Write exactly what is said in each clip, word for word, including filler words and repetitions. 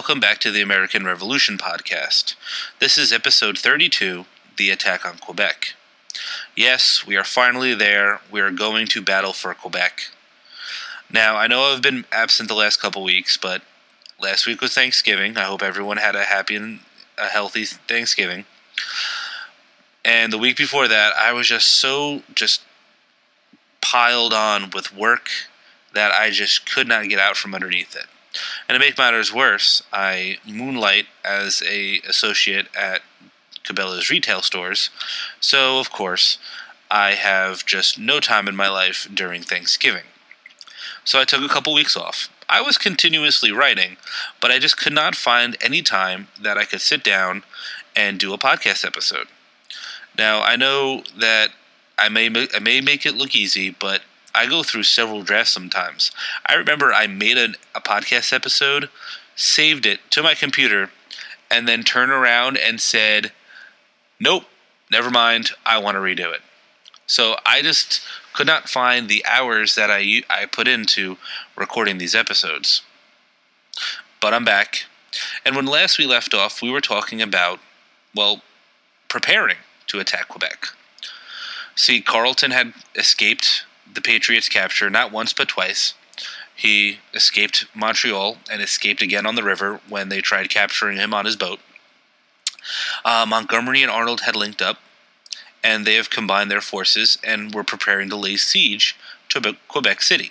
welcome back to the American Revolution podcast. This is episode thirty-two, The Attack on Quebec. Yes, we are finally there. We are going to battle for Quebec. Now, I know I've been absent the last couple weeks, but last week was Thanksgiving. I hope everyone had a happy and a healthy Thanksgiving. And the week before that, I was just so just piled on with work that I just could not get out from underneath it. And to make matters worse, I moonlight as a associate at Cabela's retail stores, so of course I have just no time in my life during Thanksgiving. So I took a couple weeks off. I was continuously writing, but I just could not find any time that I could sit down and do a podcast episode. Now, I know that I may I may make it look easy, but I go through several drafts sometimes. I remember I made a, a podcast episode, saved it to my computer, and then turned around and said, nope, never mind, I want to redo it. So I just could not find the hours that I, I put into recording these episodes. But I'm back. And when last we left off, we were talking about, well, preparing to attack Quebec. See, Carleton had escaped the Patriots' capture not once but twice. He escaped Montreal and escaped again on the river when they tried capturing him on his boat. Uh, Montgomery and Arnold had linked up, and they have combined their forces and were preparing to lay siege to Quebec City.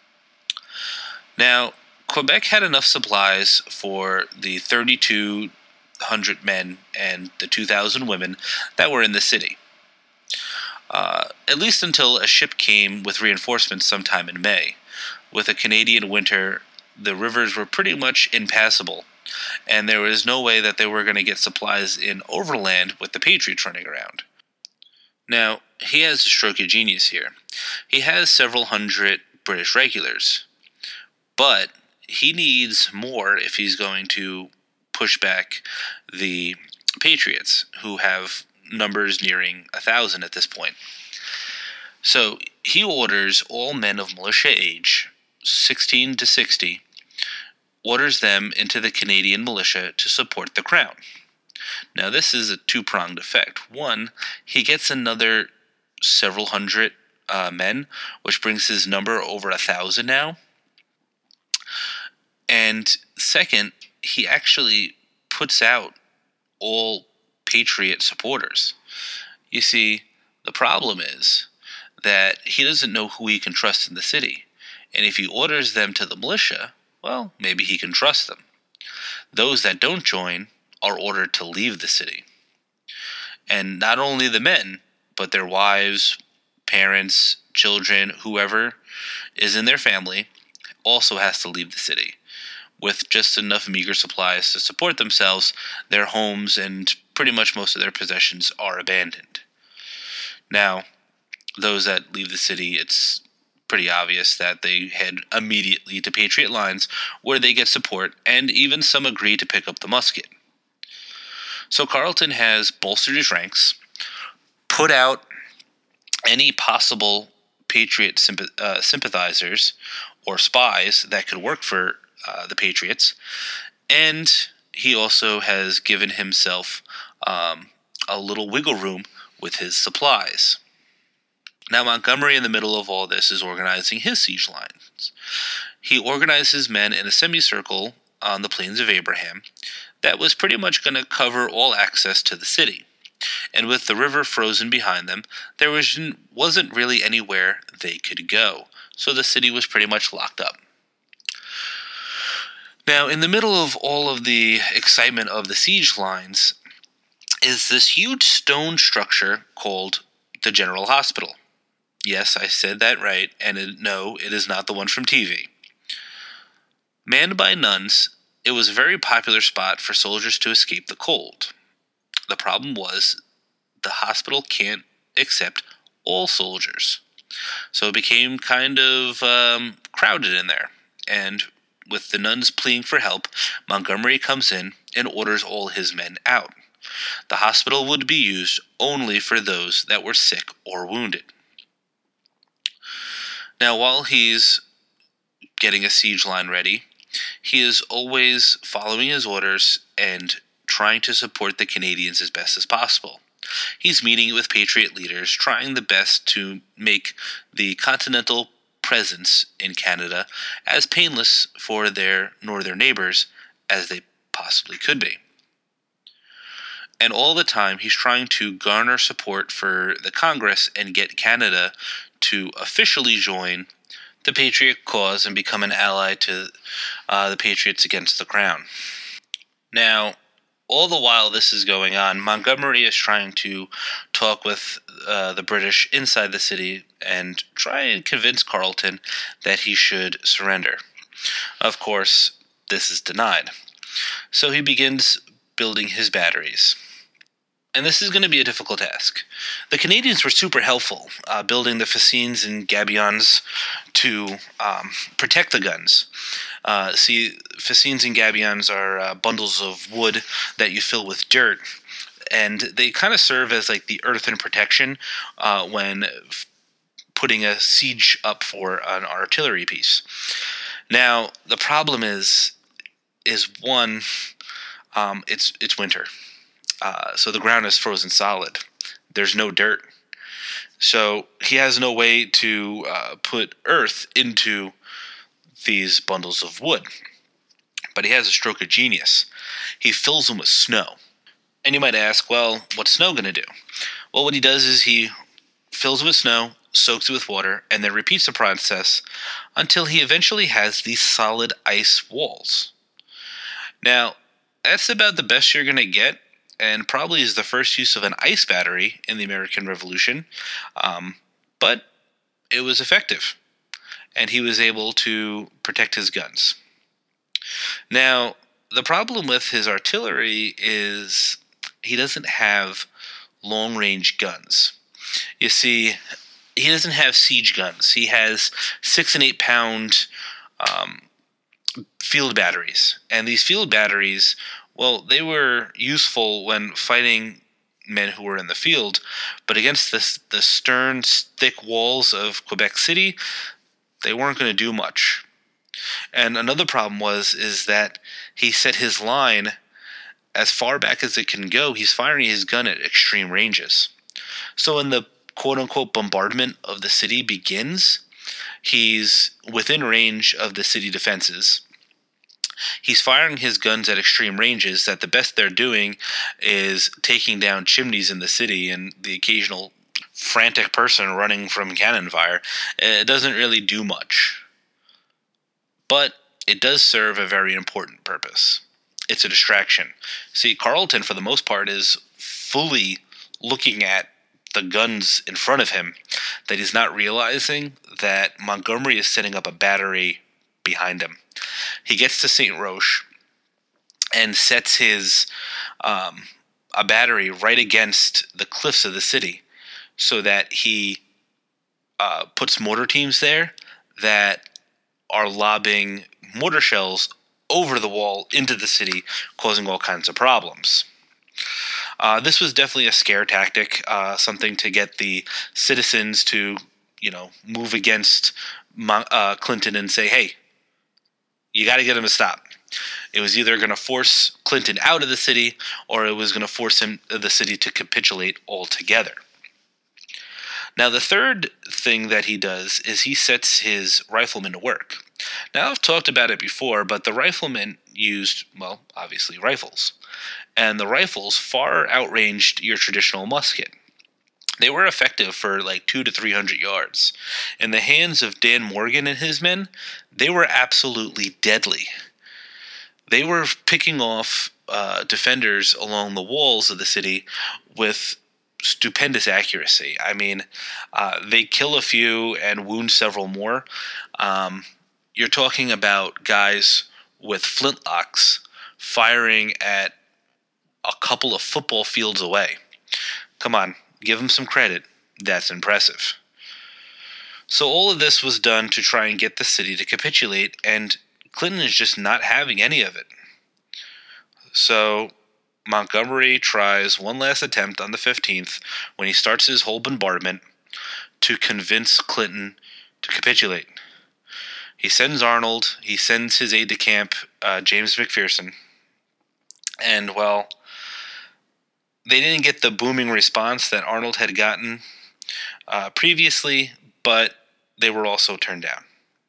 Now, Quebec had enough supplies for the thirty-two hundred men and the two thousand women that were in the city. Uh, at least until a ship came with reinforcements sometime in May. With a Canadian winter, the rivers were pretty much impassable, and there was no way that they were going to get supplies in overland with the Patriots running around. Now, he has a stroke of genius here. He has several hundred British regulars, but he needs more if he's going to push back the Patriots, who have numbers nearing a thousand at this point. So he orders all men of militia age, sixteen to sixty, orders them into the Canadian militia to support the crown. Now this is a two-pronged effect. One, he gets another several hundred uh, men, which brings his number over a thousand now. And second, he actually puts out all Patriot supporters. You see, the problem is that he doesn't know who he can trust in the city. And if he orders them to the militia, well, maybe he can trust them. Those that don't join are ordered to leave the city. And not only the men, but their wives, parents, children, whoever is in their family also has to leave the city. With just enough meager supplies to support themselves, their homes and pretty much most of their possessions are abandoned. Now, those that leave the city, it's pretty obvious that they head immediately to Patriot lines where they get support, and even some agree to pick up the musket. So Carleton has bolstered his ranks, put out any possible Patriot sympath- uh, sympathizers or spies that could work for uh, the Patriots, and he also has given himself um, a little wiggle room with his supplies. Now Montgomery, in the middle of all this, is organizing his siege lines. He organized his men in a semicircle on the Plains of Abraham that was pretty much going to cover all access to the city. And with the river frozen behind them, there was, wasn't really anywhere they could go, so the city was pretty much locked up. Now, in the middle of all of the excitement of the siege lines is this huge stone structure called the General Hospital. Yes, I said that right, and it, no, it is not the one from T V. Manned by nuns, it was a very popular spot for soldiers to escape the cold. The problem was the hospital can't accept all soldiers, so it became kind of um, crowded in there, and with the nuns pleading for help, Montgomery comes in and orders all his men out. The hospital would be used only for those that were sick or wounded. Now, while he's getting a siege line ready, He is always following his orders and trying to support the Canadians as best as possible. He's meeting with Patriot leaders, trying the best to make the continental presence in Canada as painless for their northern neighbors as they possibly could be. And all the time, he's trying to garner support for the Congress and get Canada to officially join the Patriot cause and become an ally to uh, the Patriots against the Crown. Now, all the while this is going on, Montgomery is trying to talk with uh, the British inside the city and try and convince Carleton that he should surrender. Of course, this is denied. So he begins building his batteries. And this is going to be a difficult task. The Canadians were super helpful, uh, building the fascines and gabions to um, protect the guns. Uh, see, fascines and gabions are uh, bundles of wood that you fill with dirt, and they kind of serve as like the earthen protection uh, when f- putting a siege up for an artillery piece. Now, the problem is, is one, um, it's it's winter. Uh, so the ground is frozen solid. There's no dirt. So he has no way to uh, put earth into these bundles of wood. But he has a stroke of genius. He fills them with snow. And you might ask, well, what's snow going to do? Well, what he does is he fills it with snow, soaks it with water, and then repeats the process until he eventually has these solid ice walls. Now, that's about the best you're going to get, and probably is the first use of an ice battery in the American Revolution, um, but it was effective, and he was able to protect his guns. Now, the problem with his artillery is he doesn't have long-range guns. You see, he doesn't have siege guns. He has six and eight pound um, field batteries, and these field batteries, well, they were useful when fighting men who were in the field, but against the, the stern, thick walls of Quebec City, they weren't going to do much. And another problem was is that he set his line as far back as it can go. He's firing his gun at extreme ranges. So when the quote-unquote bombardment of the city begins, he's within range of the city defenses. He's firing his guns at extreme ranges that the best they're doing is taking down chimneys in the city and the occasional frantic person running from cannon fire. It doesn't really do much. But it does serve a very important purpose. It's a distraction. See, Carleton, for the most part, is fully looking at the guns in front of him, that he's not realizing that Montgomery is setting up a battery behind him. He gets to Saint Roch and sets his um, a battery right against the cliffs of the city, so that he uh, puts mortar teams there that are lobbing mortar shells over the wall into the city, causing all kinds of problems. Uh, this was definitely a scare tactic, uh, something to get the citizens to, you know, move against uh, Clinton and say, hey, you got to get him to stop. It was either going to force Clinton out of the city, or it was going to force him the city to capitulate altogether. Now, the third thing that he does is he sets his riflemen to work. Now, I've talked about it before, but the riflemen used, well, obviously rifles. And the rifles far outranged your traditional musket. They were effective for like two to three hundred yards. In the hands of Dan Morgan and his men, they were absolutely deadly. They were picking off uh, defenders along the walls of the city with stupendous accuracy. I mean, uh, they kill a few and wound several more. Um, you're talking about guys with flintlocks firing at a couple of football fields away. Come on. Give him some credit. That's impressive. So all of this was done to try and get the city to capitulate, and Clinton is just not having any of it. So Montgomery tries one last attempt on the fifteenth, when he starts his whole bombardment, to convince Clinton to capitulate. He sends Arnold, he sends his aide-de-camp, uh, James McPherson, and, well, they didn't get the booming response that Arnold had gotten uh, previously, but they were also turned down.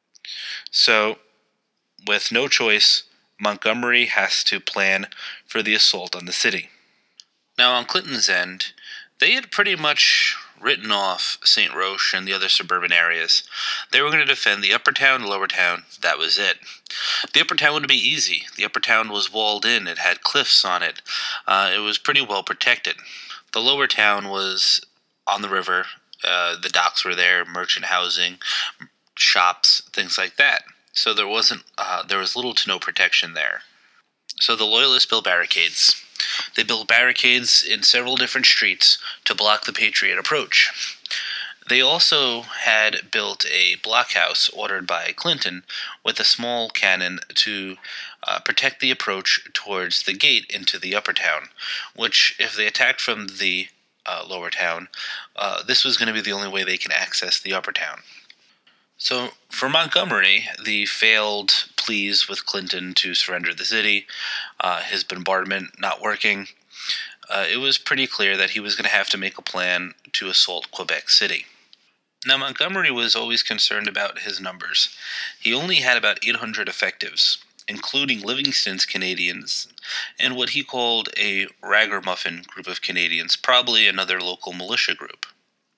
So, with no choice, Montgomery has to plan for the assault on the city. Now, on Clinton's end, they had pretty much written off Saint Roch and the other suburban areas. They were going to defend the upper town, the lower town. That was it. The upper town would be easy. The upper town was walled in. It had cliffs on it. Uh, it was pretty well protected. The lower town was on the river. Uh, the docks were there, merchant housing, shops, things like that. So there wasn't. Uh, there was little to no protection there. So the Loyalists built barricades. They built barricades in several different streets to block the Patriot approach. They also had built a blockhouse ordered by Clinton with a small cannon to uh, protect the approach towards the gate into the upper town, which, if they attacked from the uh, lower town, uh, this was going to be the only way they can access the upper town. So, for Montgomery, the failed pleas with Clinton to surrender the city, uh, his bombardment not working, uh, it was pretty clear that he was going to have to make a plan to assault Quebec City. Now, Montgomery was always concerned about his numbers. He only had about eight hundred effectives, including Livingston's Canadians and what he called a ragamuffin group of Canadians, probably another local militia group.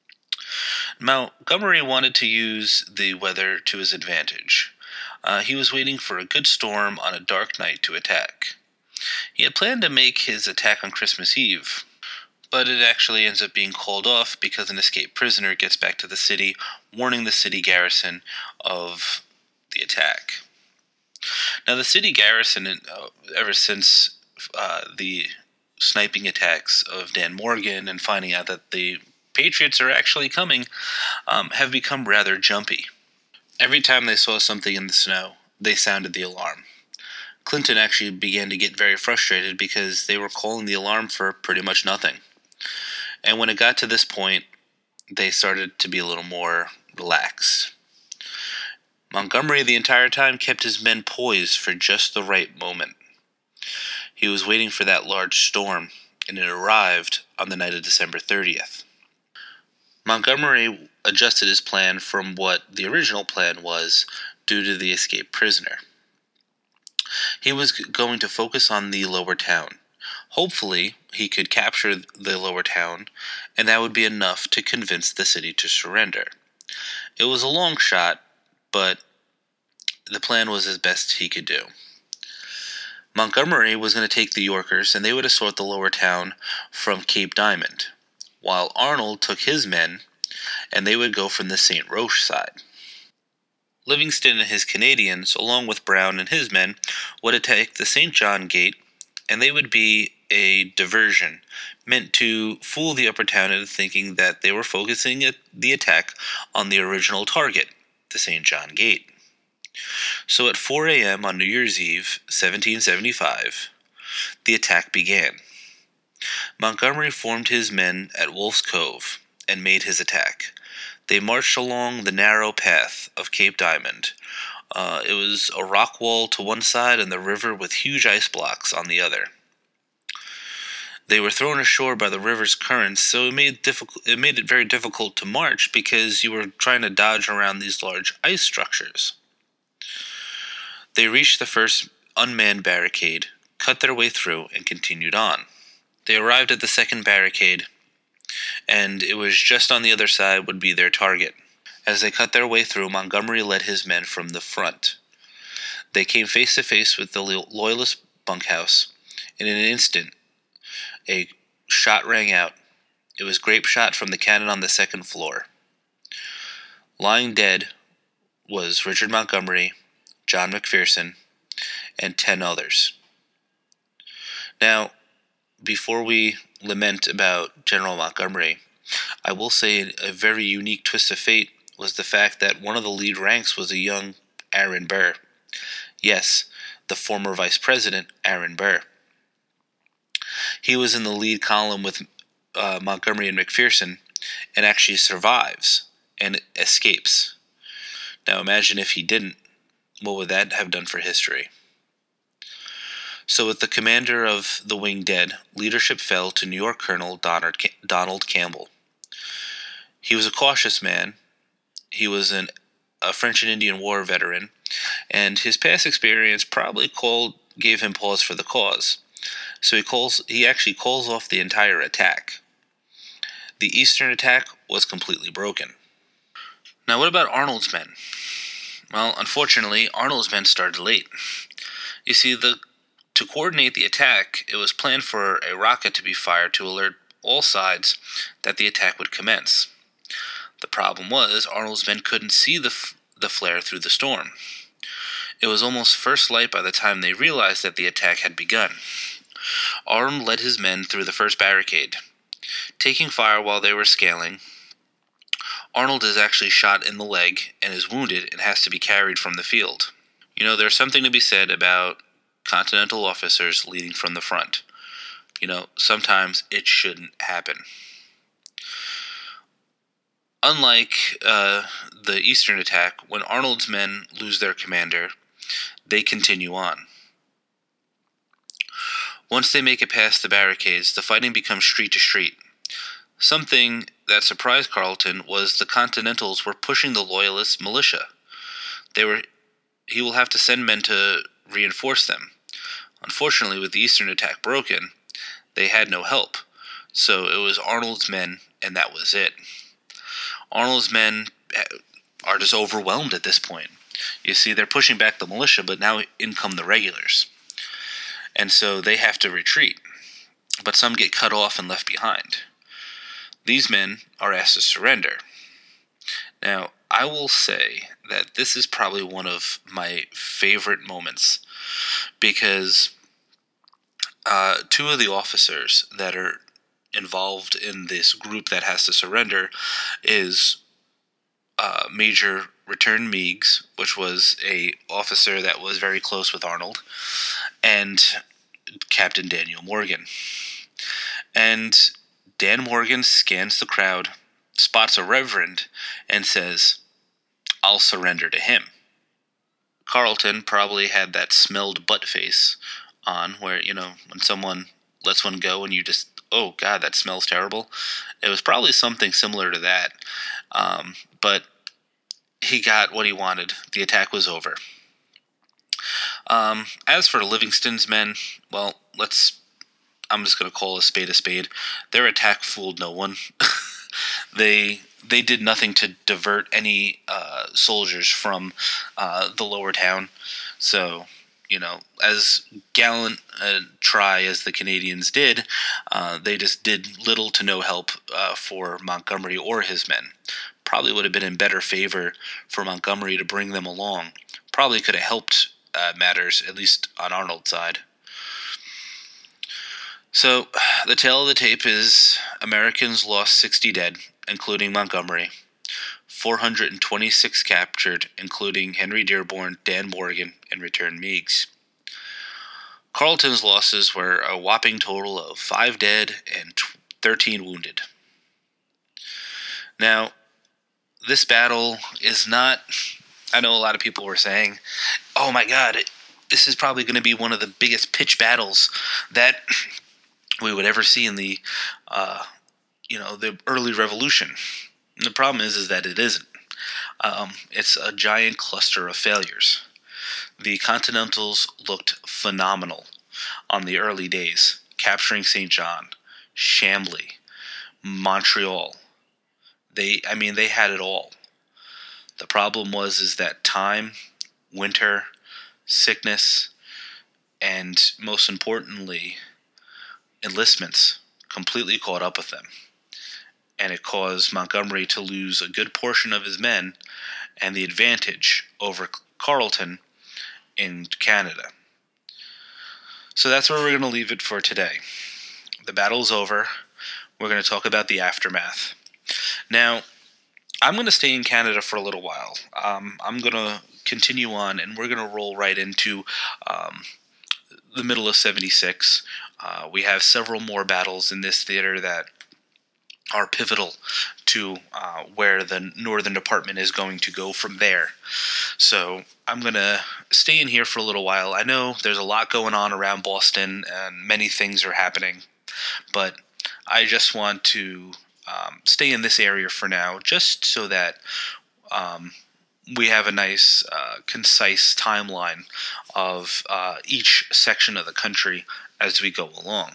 Montgomery wanted to use the weather to his advantage. Uh, he was waiting for a good storm on a dark night to attack. He had planned to make his attack on Christmas Eve, but it actually ends up being called off because an escaped prisoner gets back to the city, warning the city garrison of the attack. Now, the city garrison, uh, ever since uh, the sniping attacks of Dan Morgan and finding out that the Patriots are actually coming, um, have become rather jumpy. Every time they saw something in the snow, they sounded the alarm. Clinton actually began to get very frustrated because they were calling the alarm for pretty much nothing. And when it got to this point, they started to be a little more relaxed. Montgomery the entire time kept his men poised for just the right moment. He was waiting for that large storm, and it arrived on the night of December thirtieth. Montgomery adjusted his plan from what the original plan was due to the escaped prisoner. He was going to focus on the lower town. Hopefully, he could capture the lower town, and that would be enough to convince the city to surrender. It was a long shot, but the plan was as best he could do. Montgomery was going to take the Yorkers, and they would assault the lower town from Cape Diamond, while Arnold took his men, and they would go from the Saint Roch side. Livingston and his Canadians, along with Brown and his men, would attack the Saint John Gate, and they would be a diversion, meant to fool the upper town into thinking that they were focusing the attack on the original target, the Saint John Gate. So at four a.m. on New Year's Eve, seventeen seventy-five, the attack began. Montgomery formed his men at Wolf's Cove and made his attack. They marched along the narrow path of Cape Diamond. Uh, it was a rock wall to one side and the river with huge ice blocks on the other. They were thrown ashore by the river's currents, so it made, difficult, it made it very difficult to march because you were trying to dodge around these large ice structures. They reached the first unmanned barricade, cut their way through, and continued on. They arrived at the second barricade, and it was just on the other side would be their target. As they cut their way through, Montgomery led his men from the front. They came face to face with the Loyalist bunkhouse. In an instant, a shot rang out. It was grape shot from the cannon on the second floor. Lying dead was Richard Montgomery, John McPherson, and ten others. Now, before we lament about General Montgomery, I will say a very unique twist of fate was the fact that one of the lead ranks was a young Aaron Burr. Yes, the former Vice President, Aaron Burr. He was in the lead column with uh, Montgomery and McPherson and actually survives and escapes. Now imagine if he didn't. what would that have done for history? So with the commander of the wing dead, leadership fell to New York Colonel Donald Campbell. He was a cautious man. He was an, a French and Indian War veteran, and his past experience probably called gave him pause for the cause. So he calls he actually calls off the entire attack. The eastern attack was completely broken. Now what about Arnold's men? Well, unfortunately, Arnold's men started late. You see, the to coordinate the attack, it was planned for a rocket to be fired to alert all sides that the attack would commence. The problem was, Arnold's men couldn't see the, f- the flare through the storm. It was almost first light by the time they realized that the attack had begun. Arnold led his men through the first barricade. Taking fire while they were scaling, Arnold is actually shot in the leg and is wounded and has to be carried from the field. You know, there's something to be said about Continental officers leading from the front. You know, sometimes it shouldn't happen. Unlike uh, the Eastern attack, when Arnold's men lose their commander, they continue on. Once they make it past the barricades, the fighting becomes street to street. Something that surprised Carleton was the Continentals were pushing the Loyalist militia. They were, he will have to send men to reinforce them. Unfortunately, with the Eastern attack broken, they had no help, so it was Arnold's men, and that was it. Arnold's men are just overwhelmed at this point. You see, they're pushing back the militia, but now in come the regulars. And so they have to retreat, but some get cut off and left behind. These men are asked to surrender. Now, I will say that this is probably one of my favorite moments, because uh, two of the officers that are involved in this group that has to surrender is uh, Major Return Meigs, which was a officer that was very close with Arnold, and Captain Daniel Morgan. And Dan Morgan scans the crowd, spots a reverend, and says, "I'll surrender to him." Carleton probably had that smelled butt face on, where, you know, when someone lets one go and you just, oh God, that smells terrible. It was probably something similar to that. Um, but he got what he wanted. The attack was over. Um, as for Livingston's men, well, let's, I'm just going to call a spade a spade. Their attack fooled no one. they they did nothing to divert any uh, soldiers from uh, the lower town. So, you know, as gallant a try as the Canadians did, uh, they just did little to no help uh, for Montgomery or his men. Probably would have been in better favor for Montgomery to bring them along. Probably could have helped uh, matters, at least on Arnold's side. So, the tale of the tape is Americans lost sixty dead, including Montgomery, four hundred twenty-six captured, including Henry Dearborn, Dan Morgan, and Return Meigs. Carleton's losses were a whopping total of five dead and thirteen wounded. Now, this battle is not, I know a lot of people were saying, oh my God, this is probably going to be one of the biggest pitched battles that we would ever see in the, uh, you know, the early Revolution. And the problem is, is that it isn't. Um, it's a giant cluster of failures. The Continentals looked phenomenal on the early days, capturing Saint John, Chambly, Montreal. They, I mean, they had it all. The problem was, is that time, winter, sickness, and most importantly, enlistments completely caught up with them, and it caused Montgomery to lose a good portion of his men and the advantage over Carleton in Canada. So that's where we're going to leave it for today. The battle's over. We're going to talk about the aftermath. Now, I'm going to stay in Canada for a little while. Um, I'm going to continue on, and we're going to roll right into um, the middle of seventy-six. Uh, we have several more battles in this theater that are pivotal to uh, where the Northern Department is going to go from there. So I'm going to stay in here for a little while. I know there's a lot going on around Boston and many things are happening, but I just want to um, stay in this area for now, just so that um, we have a nice, uh, concise timeline of uh, each section of the country as we go along.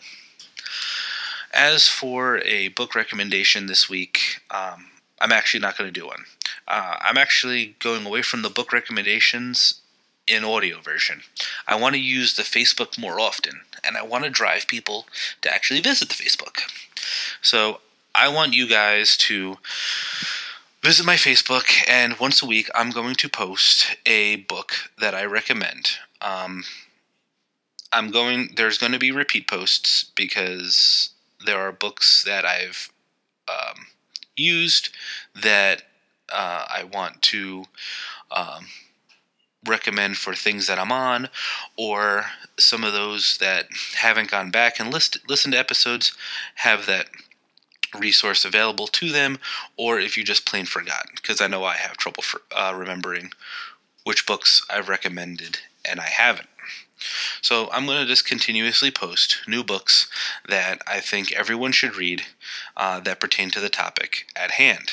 As for a book recommendation this week, um, I'm actually not going to do one. Uh, I'm actually going away from the book recommendations in audio version. I want to use the Facebook more often, and I want to drive people to actually visit the Facebook. So I want you guys to visit my Facebook, and once a week I'm going to post a book that I recommend. Um, I'm going. There's going to be repeat posts because there are books that I've um, used that uh, I want to um, recommend for things that I'm on, or some of those that haven't gone back and list, listened to episodes have that resource available to them, or if you just plain forgot, because I know I have trouble for, uh, remembering which books I've recommended and I haven't. So I'm going to just continuously post new books that I think everyone should read uh, that pertain to the topic at hand.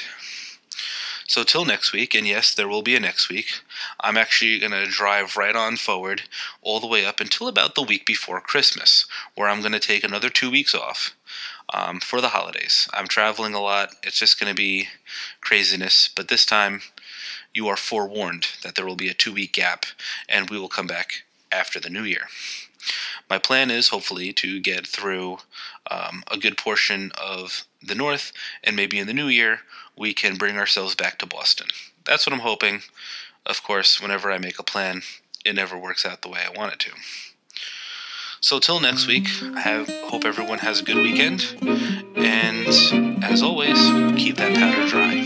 So till next week, and yes, there will be a next week, I'm actually going to drive right on forward all the way up until about the week before Christmas, where I'm going to take another two weeks off um, for the holidays. I'm traveling a lot. It's just going to be craziness, but this time you are forewarned that there will be a two-week gap, and we will come back after the new year. My plan is hopefully to get through um, a good portion of the North, and maybe in the new year we can bring ourselves back to Boston. That's what I'm hoping. Of course, whenever I make a plan, it never works out the way I want it to. So till next week, I have, hope everyone has a good weekend, and as always, keep that powder dry.